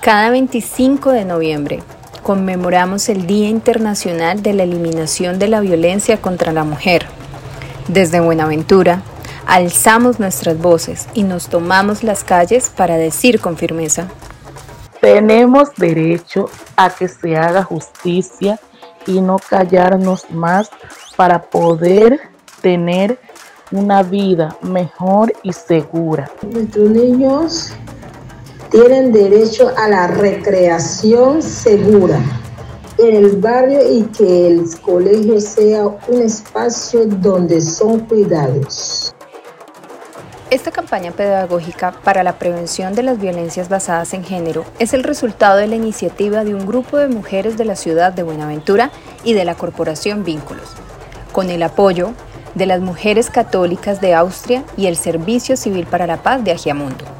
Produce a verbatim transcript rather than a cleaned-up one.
Cada veinticinco de noviembre conmemoramos el Día Internacional de la Eliminación de la Violencia contra la Mujer. Desde Buenaventura, alzamos nuestras voces y nos tomamos las calles para decir con firmeza: tenemos derecho a que se haga justicia y no callarnos más para poder tener una vida mejor y segura. Nuestros niños tienen derecho a la recreación segura en el barrio y que el colegio sea un espacio donde son cuidados. Esta campaña pedagógica para la prevención de las violencias basadas en género es el resultado de la iniciativa de un grupo de mujeres de la ciudad de Buenaventura y de la Corporación Vínculos, con el apoyo de las Mujeres Católicas de Austria y el Servicio Civil para la Paz de Agiamundo.